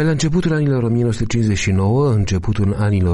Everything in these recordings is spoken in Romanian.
Pe la începutul anilor 1959, începutul anilor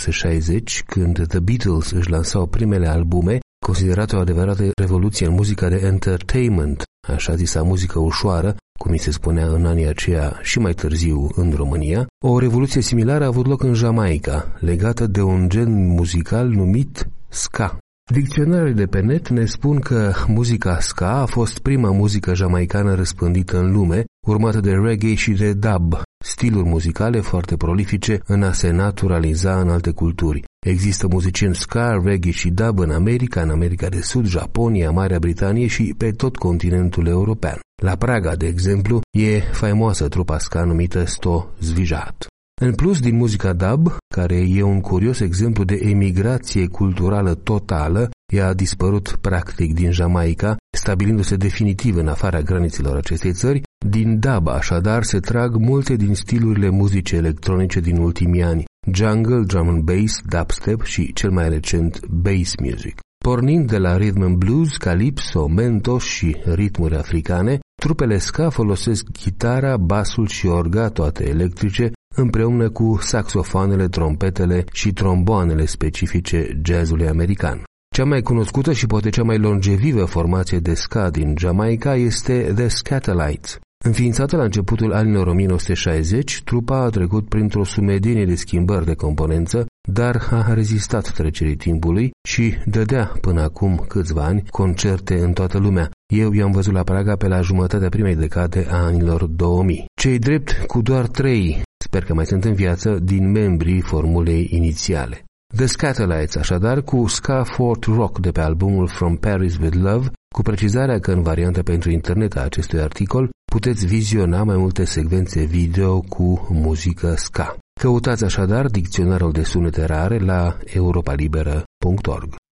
1960, când The Beatles își lansau primele albume, considerată o adevărată revoluție în muzica de entertainment, așa zisa muzică ușoară, cum îi se spunea în anii aceia și mai târziu în România, o revoluție similară a avut loc în Jamaica, legată de un gen muzical numit ska. Dicționarele de pe net ne spun că muzica ska a fost prima muzică jamaicană răspândită în lume, urmată de reggae și de dub, stiluri muzicale foarte prolifice în a se naturaliza în alte culturi. Există muzicieni ska, reggae și dub în America de Sud, Japonia, Marea Britanie și pe tot continentul european. La Praga, de exemplu, e faimoasă trupa ska numită Sto Zvižat. În plus, din muzica dub, care e un curios exemplu de emigrație culturală totală, ea a dispărut practic din Jamaica, stabilindu-se definitiv în afara granițelor acestei țări. Din dub, așadar, se trag multe din stilurile muzice electronice din ultimii ani, jungle, drum and bass, dubstep și, cel mai recent, bass music. Pornind de la rhythm and blues, calypso, mento și ritmuri africane, trupele ska folosesc chitara, basul și orga, toate electrice, împreună cu saxofoanele, trompetele și tromboanele specifice jazzului american. Cea mai cunoscută și poate cea mai longevivă formație de ska din Jamaica este The Skatalites. Înființată la începutul anilor 1960, trupa a trecut printr-o sumedenie de schimbări de componență, dar a rezistat trecerii timpului și dădea până acum câțiva ani concerte în toată lumea. Eu i-am văzut la Praga pe la jumătatea primei decade a anilor 2000. Cei drept cu doar 3, sper că mai sunt în viață, din membrii formulei inițiale. The Skatalites, așadar, cu ska folk rock de pe albumul From Paris with Love, cu precizarea că în varianta pentru internet a acestui articol puteți viziona mai multe secvențe video cu muzică ska. Căutați așadar dicționarul de sunete rare la europalibera.org.